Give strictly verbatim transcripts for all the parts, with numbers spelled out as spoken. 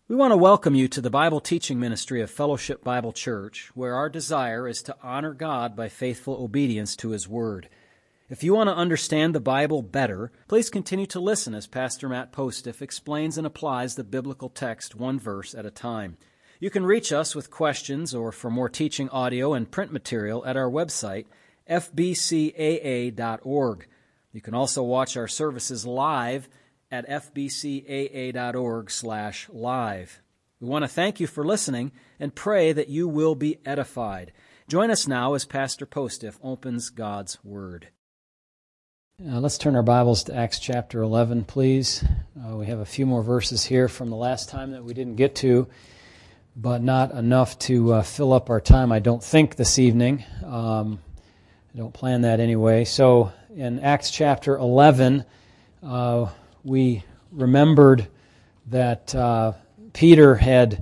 We want to welcome you to the Bible teaching ministry of Fellowship Bible Church, where our desire is to honor God by faithful obedience to His Word. If you want to understand the Bible better, please continue to listen as Pastor Matt Postiff explains and applies the biblical text one verse at a time. You can reach us with questions or for more teaching audio and print material at our website, f b c a a dot org. You can also watch our services live at f b c a a dot org slash live. We want to thank you for listening and pray that you will be edified. Join us now as Pastor Postiff opens God's Word. Uh, let's turn our Bibles to Acts chapter eleven, please. Uh, we have a few more verses here from the last time that we didn't get to, but not enough to uh, fill up our time, I don't think, this evening. Um, I don't plan that anyway. So in Acts chapter eleven, uh, we remembered that uh, Peter had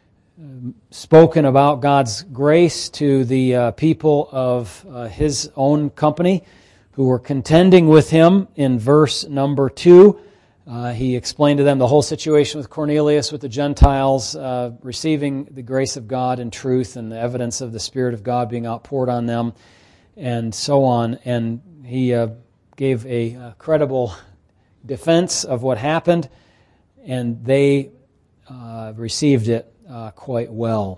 spoken about God's grace to the uh, people of uh, his own company who were contending with him. In verse number two, uh, he explained to them the whole situation with Cornelius, with the Gentiles uh, receiving the grace of God and truth and the evidence of the Spirit of God being outpoured on them, and so on. And he uh, gave a uh, credible defense of what happened, and they uh, received it uh, quite well.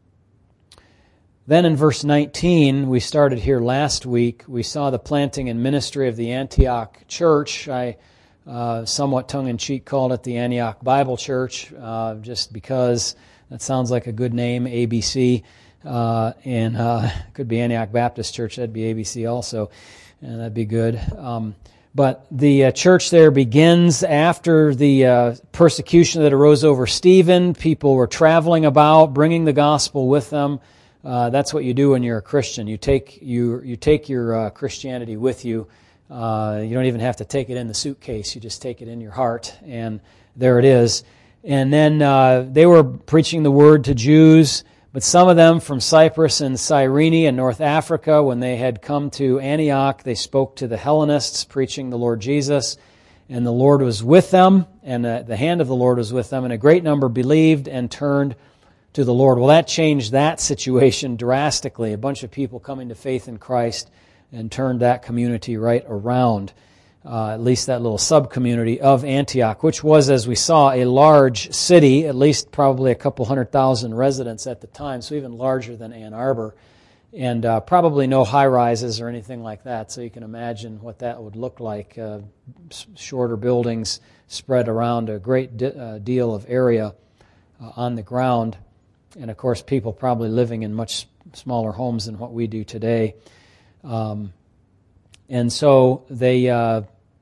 Then in verse nineteen, we started here last week, we saw the planting and ministry of the Antioch church. I uh, somewhat tongue-in-cheek called it the Antioch Bible Church, uh, just because that sounds like a good name, A B C, uh, and uh, could be Antioch Baptist Church, that'd be A B C also, and that'd be good. Um, But the uh, church there begins after the uh, persecution that arose over Stephen. People were traveling about, bringing the gospel with them. Uh, that's what you do when you're a Christian. You take you you take your uh, Christianity with you. Uh, you don't even have to take it in the suitcase. You just take it in your heart, and there it is. And then uh, they were preaching the word to Jews. But some of them from Cyprus and Cyrene and North Africa, when they had come to Antioch, they spoke to the Hellenists, preaching the Lord Jesus. And the Lord was with them, and uh, the hand of the Lord was with them, and a great number believed and turned to the Lord. Well, that changed that situation drastically. A bunch of people coming to faith in Christ and turned that community right around. Uh, at least that little sub-community of Antioch, which was, as we saw, a large city, at least probably a couple hundred thousand residents at the time, so even larger than Ann Arbor, and uh, probably no high-rises or anything like that, so you can imagine what that would look like. Uh, shorter buildings spread around a great di- uh, deal of area uh, on the ground, and of course people probably living in much smaller homes than what we do today. Um, and so they... Uh,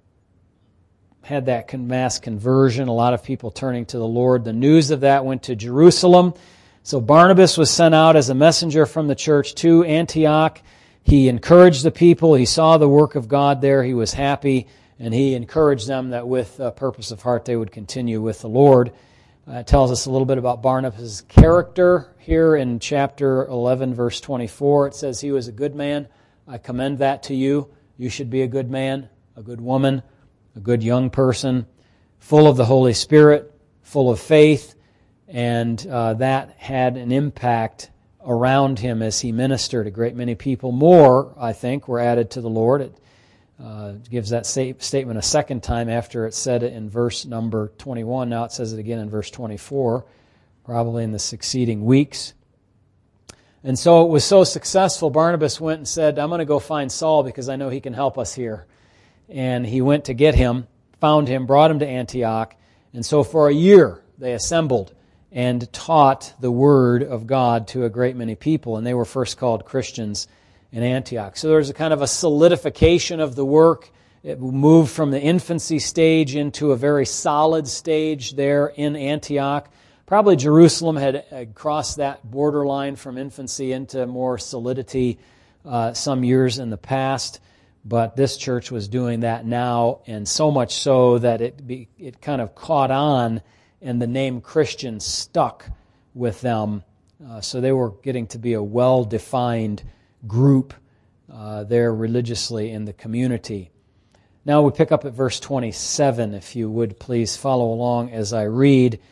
had that mass conversion, a lot of people turning to the Lord. The news of that went to Jerusalem. So Barnabas was sent out as a messenger from the church to Antioch. He encouraged the people. He saw the work of God there. He was happy, and he encouraged them that with a purpose of heart they would continue with the Lord. Uh, it tells us a little bit about Barnabas' character here in chapter eleven, verse twenty-four. It says, "He was a good man. I commend that to you. You should be a good man, a good woman, a good young person, full of the Holy Spirit, full of faith," and uh, that had an impact around him as he ministered. A great many people more, I think, were added to the Lord. It uh, gives that sa- statement a second time after it said it in verse number twenty-one. Now it says it again in verse twenty-four, probably in the succeeding weeks. And so it was so successful, Barnabas went and said, "I'm going to go find Saul because I know he can help us here." And he went to get him, found him, brought him to Antioch. And so for a year they assembled and taught the Word of God to a great many people. And they were first called Christians in Antioch. So there was a kind of a solidification of the work. It moved from the infancy stage into a very solid stage there in Antioch. Probably Jerusalem had crossed that borderline from infancy into more solidity uh, some years in the past. But this church was doing that now, and so much so that it be, it kind of caught on, and the name Christian stuck with them. Uh, so they were getting to be a well-defined group uh, there religiously in the community. Now we pick up at verse twenty-seven, if you would please follow along as I read.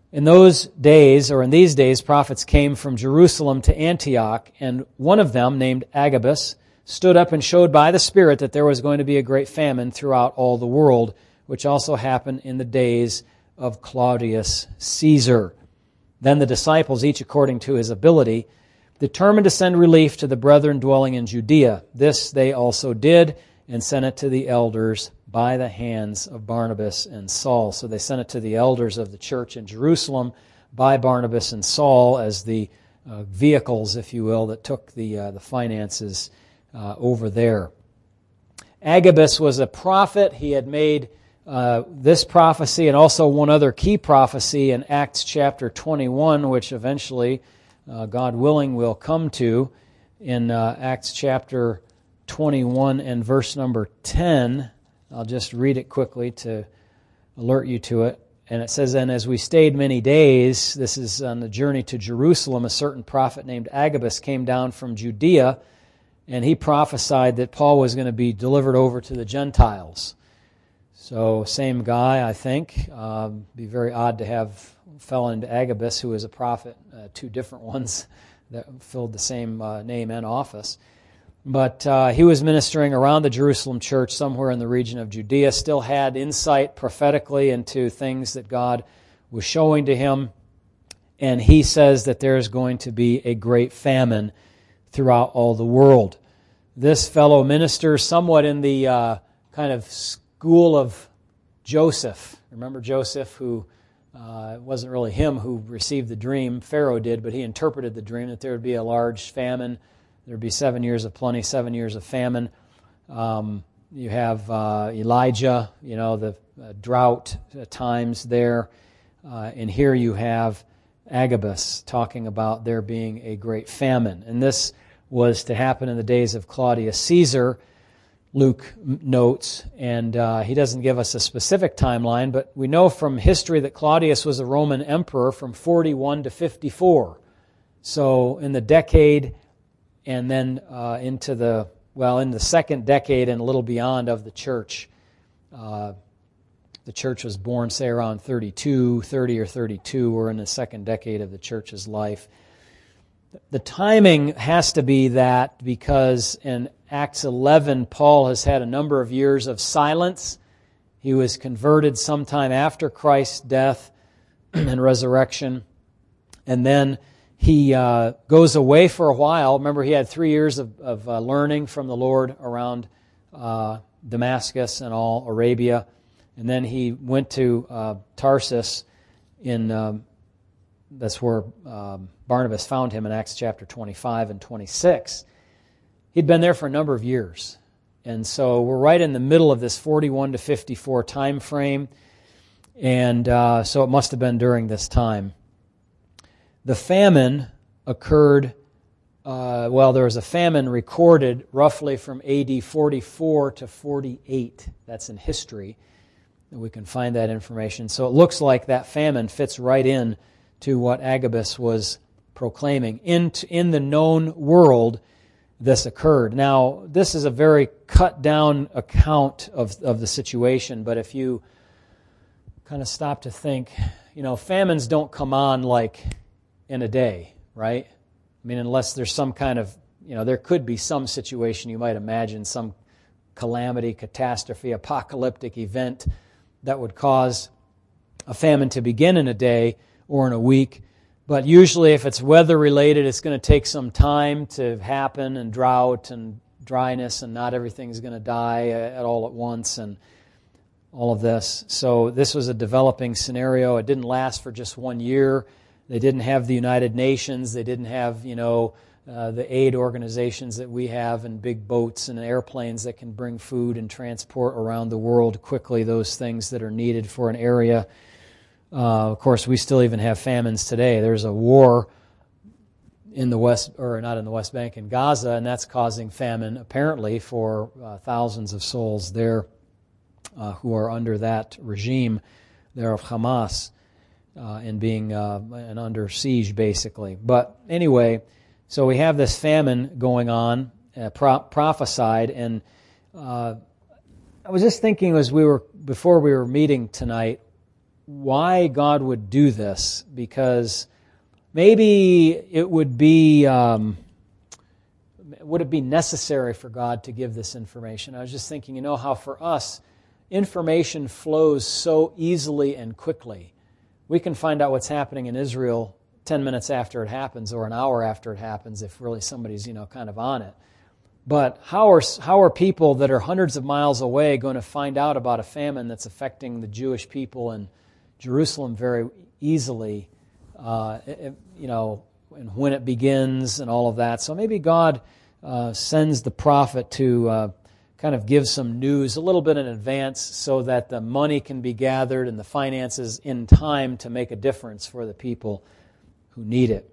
In those days, or in these days, prophets came from Jerusalem to Antioch, and one of them, named Agabus, stood up and showed by the Spirit that there was going to be a great famine throughout all the world, which also happened in the days of Claudius Caesar. Then the disciples, each according to his ability, determined to send relief to the brethren dwelling in Judea. This they also did, and sent it to the elders by the hands of Barnabas and Saul. So they sent it to the elders of the church in Jerusalem by Barnabas and Saul as the uh, vehicles, if you will, that took the uh, the finances uh, over there. Agabus was a prophet. He had made uh, this prophecy and also one other key prophecy in Acts chapter twenty-one, which eventually, uh, God willing, we'll come to in uh, Acts chapter twenty-one and verse number ten. I'll just read it quickly to alert you to it. And it says, "And as we stayed many days," this is on the journey to Jerusalem, "a certain prophet named Agabus came down from Judea, and he prophesied that Paul was going to be delivered over to the Gentiles." So, same guy, I think. Uh, be very odd to have a fellow named Agabus, who is a prophet, uh, two different ones that filled the same uh, name and office. But uh, he was ministering around the Jerusalem church somewhere in the region of Judea, still had insight prophetically into things that God was showing to him. And he says that there is going to be a great famine throughout all the world. This fellow ministers somewhat in the uh, kind of school of Joseph. Remember Joseph, who uh, it wasn't really him who received the dream, Pharaoh did, but he interpreted the dream that there would be a large famine. There would be seven years of plenty, seven years of famine. Um, you have uh, Elijah, you know, the uh, drought times there. Uh, and here you have Agabus talking about there being a great famine. And this was to happen in the days of Claudius Caesar, Luke notes. And uh, he doesn't give us a specific timeline, but we know from history that Claudius was a Roman emperor from forty-one to fifty-four. So in the decade and then uh, into the, well, in the second decade and a little beyond of the church. Uh, the church was born, say, around thirty-two, thirty or thirty-two. We're in the second decade of the church's life. The timing has to be that because in Acts eleven, Paul has had a number of years of silence. He was converted sometime after Christ's death and resurrection. And then He uh, goes away for a while. Remember, he had three years of, of uh, learning from the Lord around uh, Damascus and all Arabia. And then he went to uh, Tarsus. In um, that's where um, Barnabas found him in Acts chapter twenty-five and twenty-six. He'd been there for a number of years. And so we're right in the middle of this forty-one to fifty-four time frame. And uh, so it must have been during this time. The famine occurred, uh, well, there was a famine recorded roughly from A D forty-four to forty-eight. That's in history. We can find that information. So it looks like that famine fits right in to what Agabus was proclaiming. In, in the known world, this occurred. Now, this is a very cut-down account of, of the situation, but if you kind of stop to think, you know, famines don't come on like in a day, right? I mean, unless there's some kind of, you know, there could be some situation you might imagine, some calamity, catastrophe, apocalyptic event that would cause a famine to begin in a day or in a week. But usually if it's weather-related, it's going to take some time to happen, and drought and dryness, and not everything's going to die at all at once, and all of this. So this was a developing scenario. It didn't last for just one year. They didn't have the United Nations. They didn't have, you know, uh, the aid organizations that we have, and big boats and airplanes that can bring food and transport around the world quickly, those things that are needed for an area. Uh, of course, we still even have famines today. There's a war in the West, or not in the West Bank, in Gaza, and that's causing famine, apparently, for uh, thousands of souls there uh, who are under that regime there of Hamas. Uh, and being uh, and under siege, basically. But anyway, so we have this famine going on, uh, pro- prophesied, and uh, I was just thinking as we were before we were meeting tonight, why God would do this, because maybe it would be, um, would it be necessary for God to give this information? I was just thinking, you know, how for us, information flows so easily and quickly. We can find out what's happening in Israel ten minutes after it happens or an hour after it happens if really somebody's, you know, kind of on it. But how are how are people that are hundreds of miles away going to find out about a famine that's affecting the Jewish people in Jerusalem very easily, uh, you know, and when it begins and all of that? So maybe God uh, sends the prophet to uh, kind of give some news a little bit in advance so that the money can be gathered and the finances in time to make a difference for the people who need it.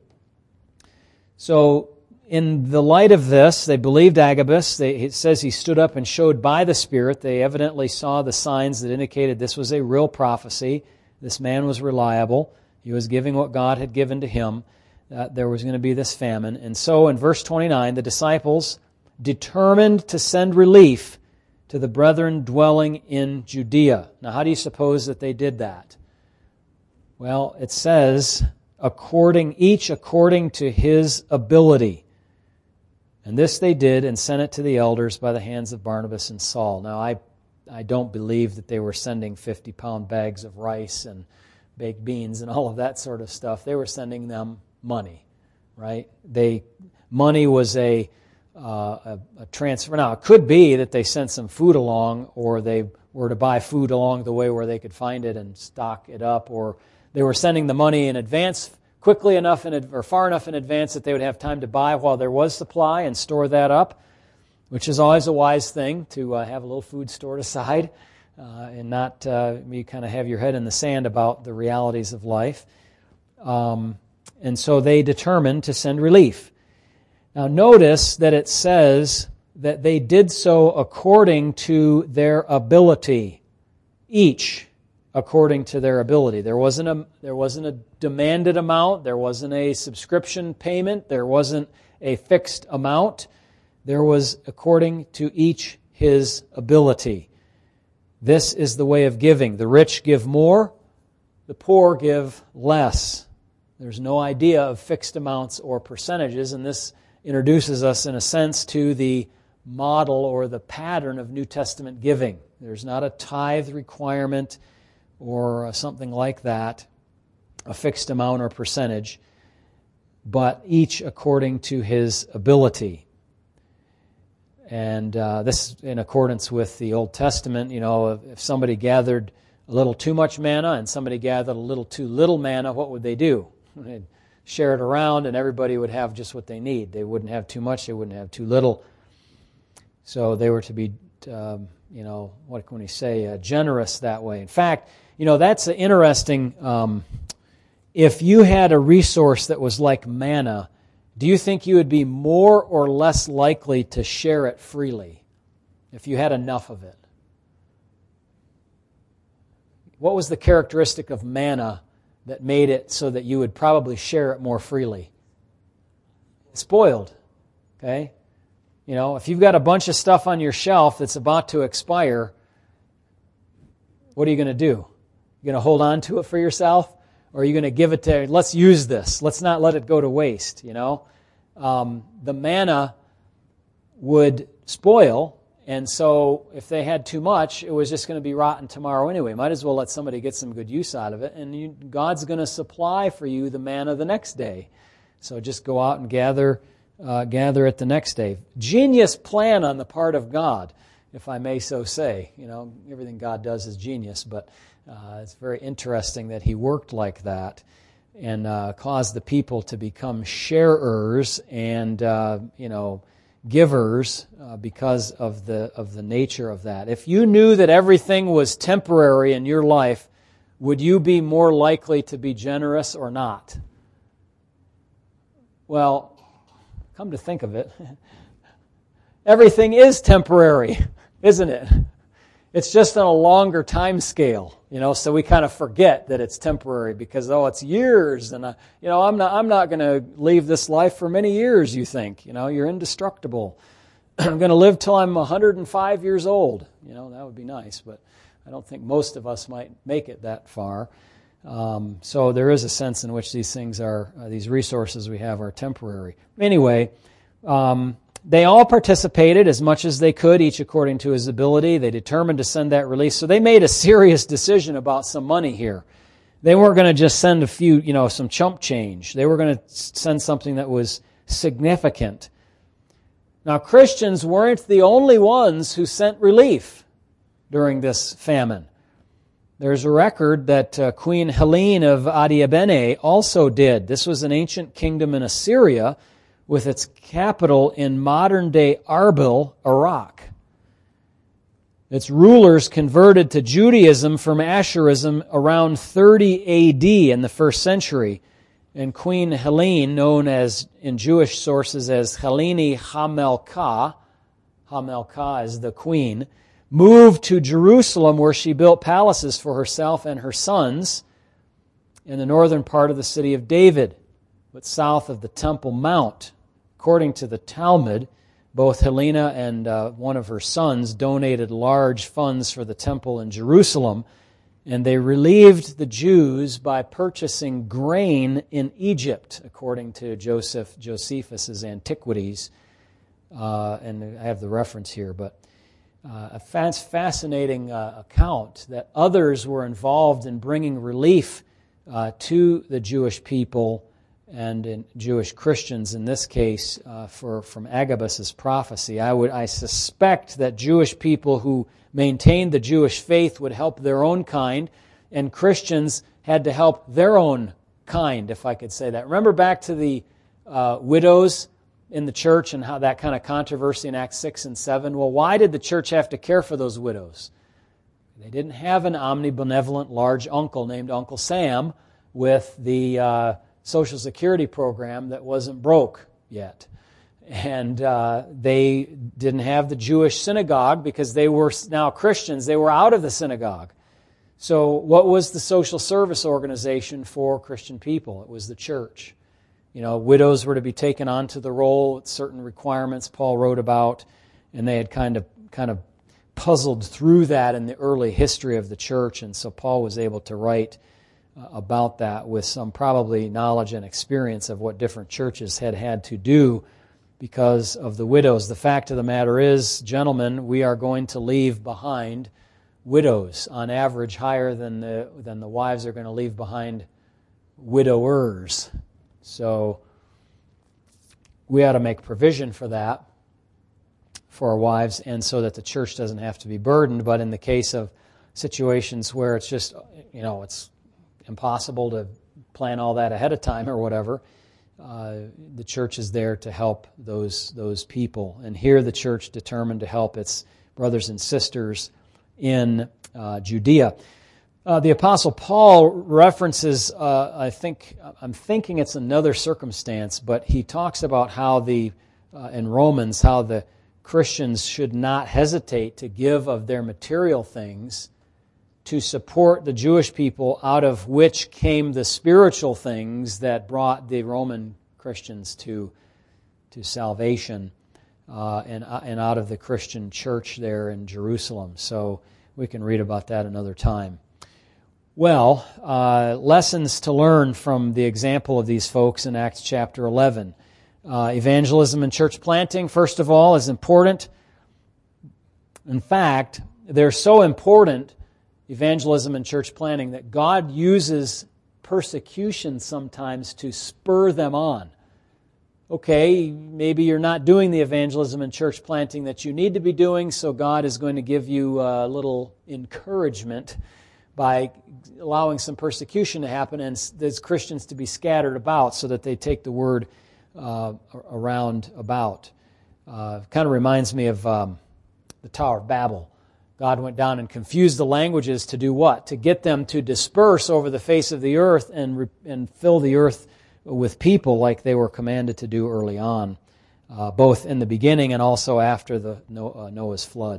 So in the light of this, they believed Agabus. They, it says he stood up and showed by the Spirit. They evidently saw the signs that indicated this was a real prophecy. This man was reliable. He was giving what God had given to him. Uh, there was going to be this famine. And so in verse twenty-nine, the disciples determined to send relief to the brethren dwelling in Judea. Now, how do you suppose that they did that? Well, it says, according each according to his ability. And this they did and sent it to the elders by the hands of Barnabas and Saul. Now, I I don't believe that they were sending fifty-pound bags of rice and baked beans and all of that sort of stuff. They were sending them money, right? They money was a, uh, a, a transfer. Now, it could be that they sent some food along, or they were to buy food along the way where they could find it and stock it up, or they were sending the money in advance quickly enough in, or far enough in advance that they would have time to buy while there was supply and store that up, which is always a wise thing, to uh, have a little food stored aside uh, and not uh, you kind of have your head in the sand about the realities of life. Um, and so they determined to send relief. Now notice that it says that they did so according to their ability, each according to their ability. There wasn't a there wasn't a demanded amount, there wasn't a subscription payment, there wasn't a fixed amount. There was according to each his ability. This is the way of giving. The rich give more, the poor give less. There's no idea of fixed amounts or percentages, and this introduces us in a sense to the model or the pattern of New Testament giving. There's not a tithe requirement or something like that, a fixed amount or percentage, but each according to his ability. And uh, this is in accordance with the Old Testament. You know, if somebody gathered a little too much manna and somebody gathered a little too little manna, what would they do? They'd share it around and everybody would have just what they need. They wouldn't have too much, they wouldn't have too little. So they were to be, um, you know, what can we say, uh, generous that way. In fact, you know, that's interesting. Um, if you had a resource that was like manna, do you think you would be more or less likely to share it freely if you had enough of it? What was the characteristic of manna that made it so that you would probably share it more freely? It's spoiled, okay? You know, if you've got a bunch of stuff on your shelf that's about to expire, what are you going to do? You're going to hold on to it for yourself? Or are you going to give it to, let's use this. Let's not let it go to waste, you know? Um, the manna would spoil, and so if they had too much, it was just going to be rotten tomorrow anyway. Might as well let somebody get some good use out of it, and you, God's going to supply for you the manna the next day. So just go out and gather uh, gather it the next day. Genius plan on the part of God, if I may so say. You know, everything God does is genius, but uh, it's very interesting that He worked like that and uh, caused the people to become sharers and uh, you know. givers uh, because of the of the nature of that. If you knew that everything was temporary in your life, would you be more likely to be generous or not? Well, come to think of it, everything is temporary, isn't it? It's just on a longer time scale, you know. So we kind of forget that it's temporary because oh, it's years, and uh, you know, I'm not I'm not going to leave this life for many years. You think, you know, you're indestructible. I'm going to live till I'm one hundred five years old. You know, that would be nice, but I don't think most of us might make it that far. Um, so there is a sense in which these things are, uh, these resources we have are temporary. Anyway, um, they all participated as much as they could, each according to his ability. They determined to send that release. So they made a serious decision about some money here. They weren't going to just send a few, you know, some chump change. They were going to send something that was significant. Now, Christians weren't the only ones who sent relief during this famine. There's a record that uh, Queen Helene of Adiabene also did. This was an ancient kingdom in Assyria with its capital in modern-day Arbil, Iraq. Its rulers converted to Judaism from Asherism around thirty A D in the first century. And Queen Helene, known as in Jewish sources as Helene Hamelka, Hamelka is the queen, moved to Jerusalem where she built palaces for herself and her sons in the northern part of the city of David, but south of the Temple Mount. According to the Talmud, both Helena and uh, one of her sons donated large funds for the temple in Jerusalem, and they relieved the Jews by purchasing grain in Egypt, according to Joseph Josephus's Antiquities. Uh, and I have the reference here, but uh, a fascinating uh, account that others were involved in bringing relief uh, to the Jewish people and in Jewish Christians, in this case, uh, for from Agabus's prophecy. I would I suspect that Jewish people who maintained the Jewish faith would help their own kind, and Christians had to help their own kind, if I could say that. Remember back to the uh, widows in the church and how that kind of controversy in Acts six and seven? Well, why did the church have to care for those widows? They didn't have an omnibenevolent large uncle named Uncle Sam with the uh, Social Security program that wasn't broke yet. And uh, they didn't have the Jewish synagogue because they were now Christians. They were out of the synagogue. So what was the social service organization for Christian people? It was the church. You know, widows were to be taken onto the roll with certain requirements Paul wrote about, and they had kind of kind of puzzled through that in the early history of the church, and so Paul was able to write uh, about that with some probably knowledge and experience of what different churches had had to do because of the widows. The fact of the matter is, gentlemen, we are going to leave behind widows, on average higher than the than the wives are going to leave behind widowers. So we ought to make provision for that, for our wives, and so that the church doesn't have to be burdened. But in the case of situations where it's just, you know, it's impossible to plan all that ahead of time or whatever, uh, the church is there to help those those people. And here the church determined to help its brothers and sisters in uh, Judea. Uh, the Apostle Paul references, uh, I think, I'm thinking it's another circumstance, but he talks about how the, uh, in Romans, how the Christians should not hesitate to give of their material things to support the Jewish people, out of which came the spiritual things that brought the Roman Christians to, to salvation, uh, and, and out of the Christian church there in Jerusalem. So we can read about that another time. Well, uh, lessons to learn from the example of these folks in Acts chapter eleven. Uh, evangelism and church planting, first of all, is important. In fact, they're so important, evangelism and church planting, that God uses persecution sometimes to spur them on. Okay, maybe you're not doing the evangelism and church planting that you need to be doing, so God is going to give you a little encouragement by allowing some persecution to happen and there's Christians to be scattered about so that they take the word uh, around about. Uh, kind of reminds me of um, the Tower of Babel. God went down and confused the languages to do what? To get them to disperse over the face of the earth and re- and fill the earth with people like they were commanded to do early on, uh, both in the beginning and also after the Noah's flood.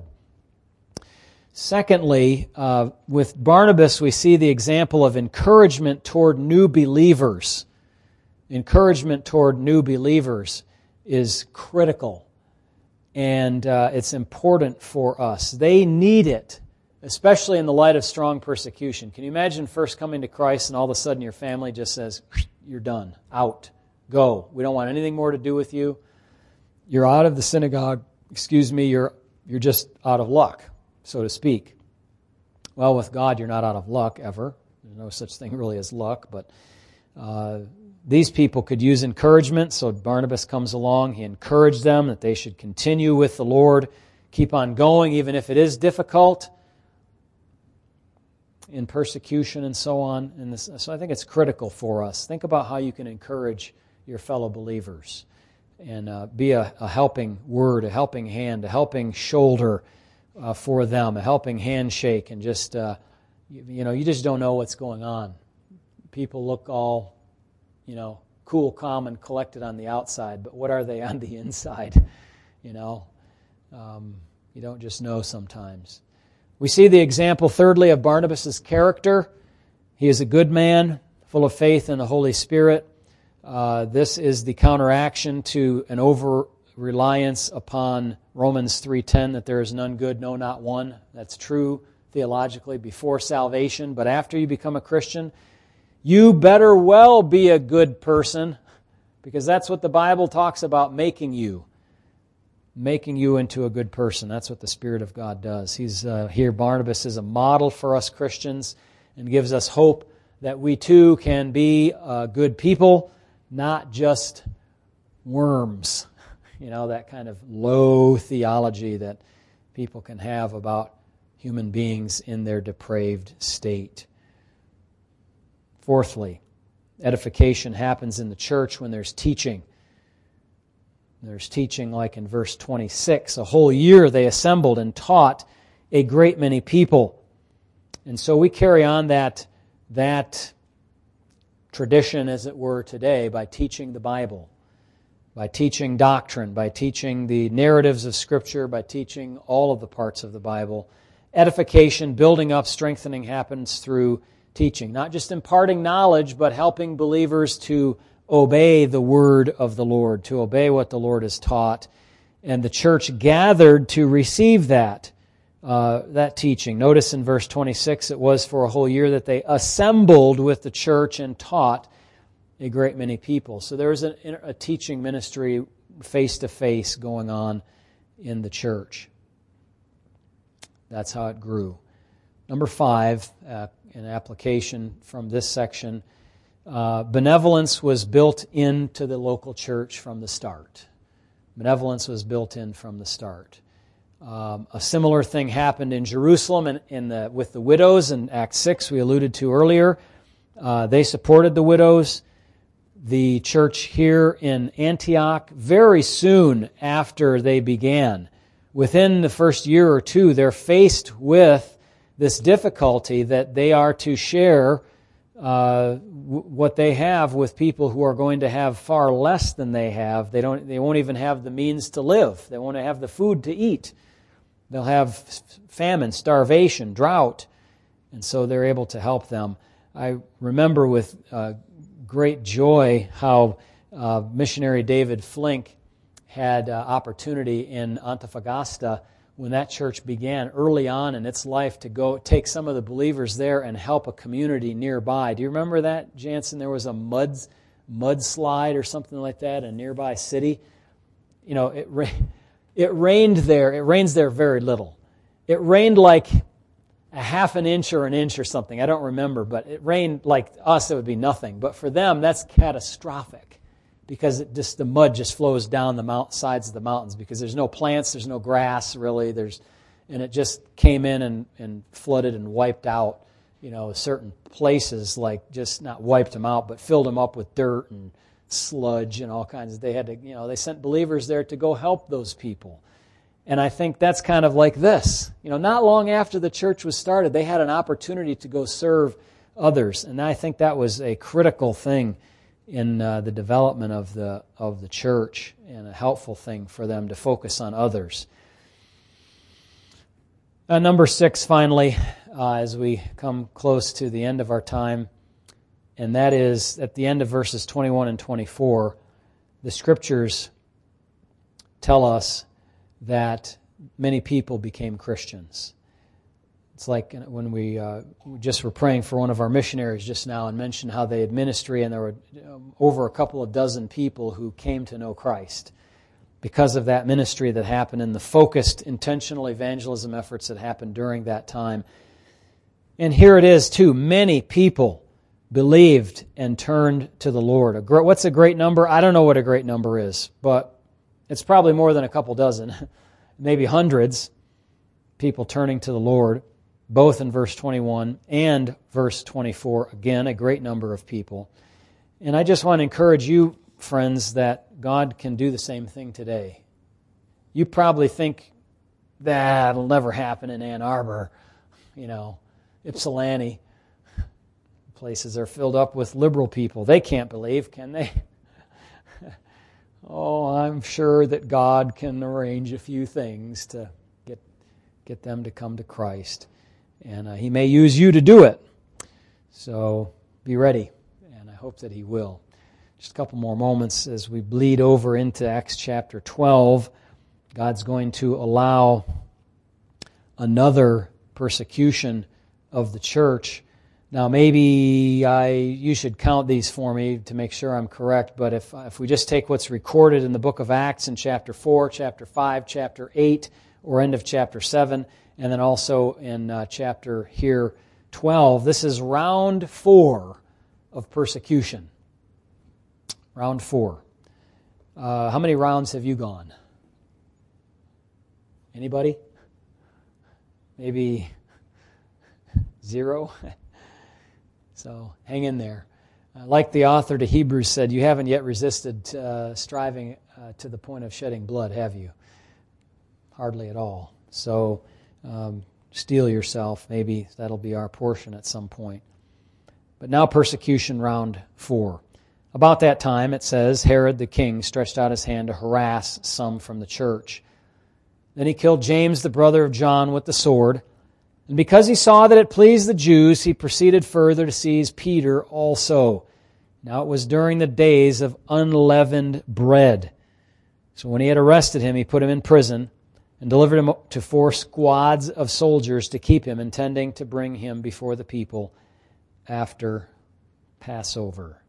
Secondly, uh, with Barnabas, we see the example of encouragement toward new believers. Encouragement toward new believers is critical, and uh, it's important for us. They need it especially in the light of strong persecution. Can you imagine first coming to Christ and all of a sudden your family just says, you're done, out, go. We don't want anything more to do with you. You're out of the synagogue. Excuse me, you're you're just out of luck, so to speak. Well, with God, you're not out of luck ever. There's no such thing really as luck, but uh, these people could use encouragement, so Barnabas comes along. He encouraged them that they should continue with the Lord, keep on going, even if it is difficult in persecution and so on. And this, so I think it's critical for us. Think about how you can encourage your fellow believers and uh, be a, a helping word, a helping hand, a helping shoulder uh, for them, a helping handshake, and just, uh, you, you know, you just don't know what's going on. People look all, you know, cool, calm, and collected on the outside, but what are they on the inside? You know, um, you don't just know sometimes. We see the example, thirdly, of Barnabas' character. He is a good man, full of faith in the Holy Spirit. Uh, this is the counteraction to an over-reliance upon Romans three ten, that there is none good, no, not one. That's true theologically before salvation, but after you become a Christian, you better well be a good person, because that's what the Bible talks about making you. Making you into a good person. That's what the Spirit of God does. He's uh, here, Barnabas is a model for us Christians and gives us hope that we too can be uh, good people, not just worms. You know, that kind of low theology that people can have about human beings in their depraved state. Fourthly, edification happens in the church when there's teaching. There's teaching like in verse twenty-six. A whole year they assembled and taught a great many people. And so we carry on that, that tradition, as it were, today by teaching the Bible, by teaching doctrine, by teaching the narratives of Scripture, by teaching all of the parts of the Bible. Edification, building up, strengthening happens through teaching. Not just imparting knowledge, but helping believers to obey the word of the Lord, to obey what the Lord has taught. And the church gathered to receive that, uh, that teaching. Notice in verse twenty-six, it was for a whole year that they assembled with the church and taught a great many people. So there was a, a teaching ministry face-to-face going on in the church. That's how it grew. Number five, uh, an application from this section, uh, benevolence was built into the local church from the start. Benevolence was built in from the start. Um, a similar thing happened in Jerusalem in, in the, with the widows in Acts six, we alluded to earlier. Uh, they supported the widows. The church here in Antioch, very soon after they began, within the first year or two, they're faced with this difficulty that they are to share uh, w- what they have with people who are going to have far less than they have. They don't. They won't even have the means to live. They won't have the food to eat. They'll have famine, starvation, drought, and so they're able to help them. I remember with uh, great joy how uh, missionary David Flink had uh, opportunity in Antofagasta when that church began early on in its life to go take some of the believers there and help a community nearby. Do you remember that, Jansen? There was a mud mudslide or something like that in a nearby city. You know, it ra- it rained there. It rains there very little. It rained like a half an inch or an inch or something. I don't remember, but it rained like us, it would be nothing. But for them, that's catastrophic, because it just the mud just flows down the mount, sides of the mountains, because there's no plants, there's no grass really, there's and it just came in and, and flooded and wiped out, you know, certain places, like just not wiped them out, but filled them up with dirt and sludge and all kinds of, they had to, you know, they sent believers there to go help those people. And I think that's kind of like this. You know, not long after the church was started, they had an opportunity to go serve others. And I think that was a critical thing in uh, the development of the of the church, and a helpful thing for them to focus on others. Uh, number six, finally, uh, as we come close to the end of our time, and that is at the end of verses twenty-one and twenty-four, the Scriptures tell us that many people became Christians. It's like when we, uh, we just were praying for one of our missionaries just now and mentioned how they had ministry, and there were um, over a couple of dozen people who came to know Christ because of that ministry that happened and the focused, intentional evangelism efforts that happened during that time. And here it is, too. Many people believed and turned to the Lord. A great, what's a great number? I don't know what a great number is, but it's probably more than a couple dozen, maybe hundreds, people turning to the Lord, both in verse twenty-one and verse twenty-four. Again, a great number of people. And I just want to encourage you, friends, that God can do the same thing today. You probably think that'll never happen in Ann Arbor, you know, Ypsilanti. Places are filled up with liberal people. They can't believe, can they? Oh, I'm sure that God can arrange a few things to get get them to come to Christ. And uh, He may use you to do it. So be ready, and I hope that He will. Just a couple more moments as we bleed over into Acts chapter twelve. God's going to allow another persecution of the church. Now, maybe I you should count these for me to make sure I'm correct, but if if we just take what's recorded in the book of Acts in chapter four, chapter five, chapter eight, or end of chapter seven, and then also in uh, chapter here twelve, this is round four of persecution. Round four. Uh, how many rounds have you gone? Anybody? Maybe zero? So hang in there. Uh, like the author to Hebrews said, you haven't yet resisted uh, striving uh, to the point of shedding blood, have you? Hardly at all. So um, steel yourself. Maybe that'll be our portion at some point. But now persecution round four. About that time, it says, Herod the king stretched out his hand to harass some from the church. Then he killed James, the brother of John, with the sword. And because he saw that it pleased the Jews, he proceeded further to seize Peter also. Now it was during the days of unleavened bread. So when he had arrested him, he put him in prison and delivered him to four squads of soldiers to keep him, intending to bring him before the people after Passover.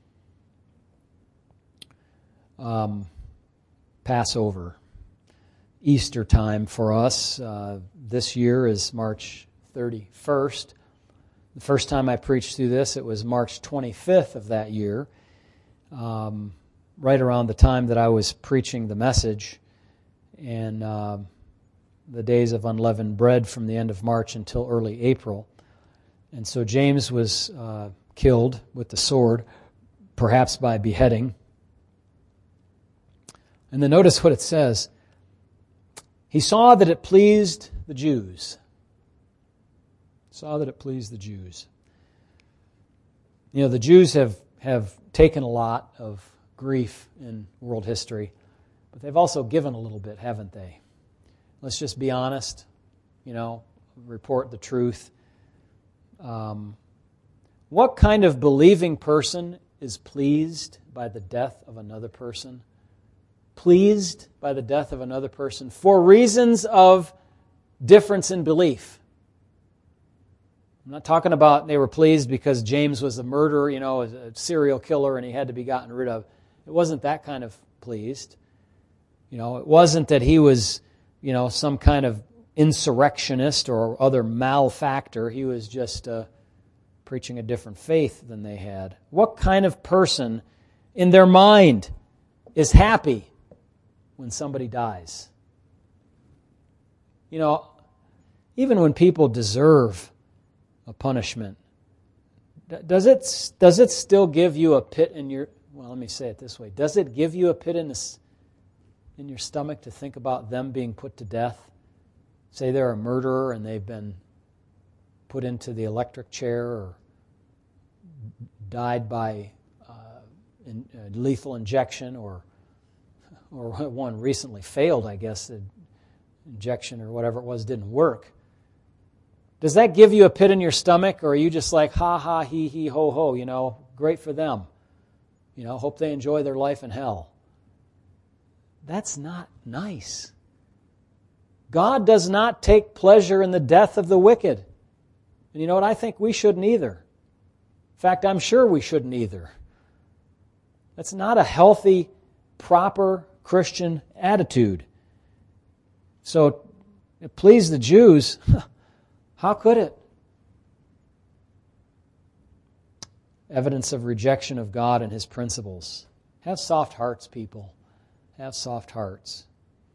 Um, Passover. Easter time for us. Uh, this year is March thirty-first. The first time I preached through this, it was March twenty-fifth of that year, um, right around the time that I was preaching the message, and uh, the days of unleavened bread from the end of March until early April. And so James was uh, killed with the sword, perhaps by beheading. And then notice what it says. He saw that it pleased the Jews. Saw that it pleased the Jews. You know, the Jews have, have taken a lot of grief in world history, but they've also given a little bit, haven't they? Let's just be honest, you know, report the truth. Um, what kind of believing person is pleased by the death of another person? Pleased by the death of another person for reasons of difference in belief. I'm not talking about they were pleased because James was a murderer, you know, a serial killer, and he had to be gotten rid of. It wasn't that kind of pleased. You know, it wasn't that he was, you know, some kind of insurrectionist or other malefactor. He was just uh, preaching a different faith than they had. What kind of person in their mind is happy when somebody dies? You know, even when people deserve a punishment, does it does it still give you a pit in your, well, let me say it this way. Does it give you a pit in the, in your stomach to think about them being put to death? Say they're a murderer and they've been put into the electric chair or died by uh, in, uh, lethal injection, or or one recently failed, I guess, the injection or whatever it was didn't work. Does that give you a pit in your stomach, or are you just like, ha, ha, he, he, ho, ho, you know, great for them. You know, hope they enjoy their life in hell. That's not nice. God does not take pleasure in the death of the wicked. And you know what? I think we shouldn't either. In fact, I'm sure we shouldn't either. That's not a healthy, proper Christian attitude. So, it pleased the Jews. How could it? Evidence of rejection of God and His principles. Have soft hearts, people. Have soft hearts.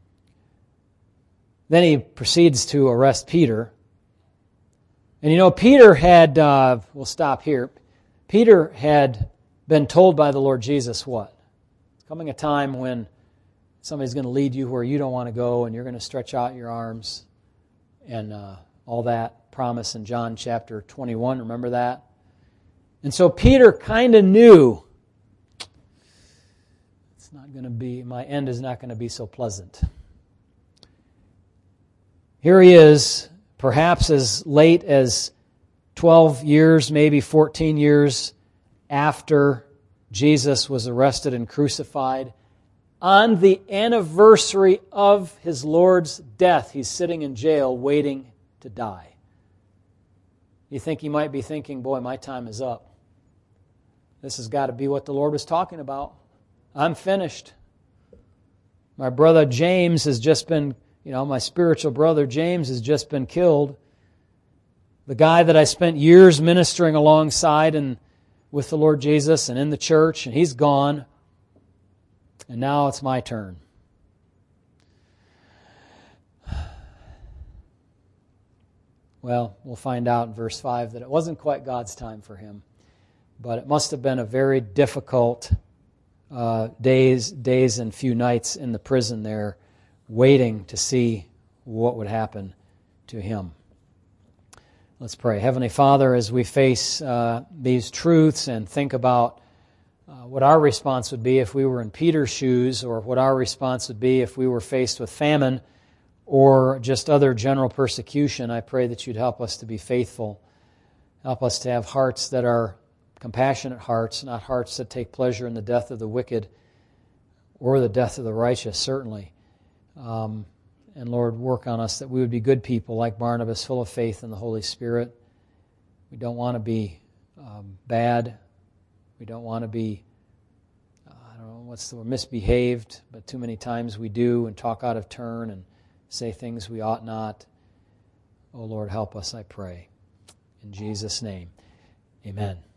Then he proceeds to arrest Peter. And you know, Peter had, uh, we'll stop here. Peter had been told by the Lord Jesus what? It's coming a time when somebody's going to lead you where you don't want to go, and you're going to stretch out your arms, and uh, all that promise in John chapter twenty-one. Remember that? And so Peter kind of knew it's not going to be, my end is not going to be so pleasant. Here he is, perhaps as late as twelve years, maybe fourteen years after Jesus was arrested and crucified. On the anniversary of his Lord's death, he's sitting in jail waiting to die. You think he might be thinking, boy, my time is up. This has got to be what the Lord was talking about. I'm finished. My brother James has just been, you know, my spiritual brother James has just been killed. The guy that I spent years ministering alongside and with the Lord Jesus and in the church, and he's gone. And now it's my turn. Well, we'll find out in verse five that it wasn't quite God's time for him. But it must have been a very difficult uh, days, days and few nights in the prison there, waiting to see what would happen to him. Let's pray. Heavenly Father, as we face uh, these truths and think about uh, what our response would be if we were in Peter's shoes, or what our response would be if we were faced with famine or just other general persecution, I pray that you'd help us to be faithful. Help us to have hearts that are compassionate hearts, not hearts that take pleasure in the death of the wicked or the death of the righteous, certainly. Um, and Lord, work on us that we would be good people like Barnabas, full of faith in the Holy Spirit. We don't want to be um, bad. We don't want to be, uh, I don't know what's the word, misbehaved, but too many times we do and talk out of turn and say things we ought not. Oh Lord, help us, I pray. In Jesus' name, amen.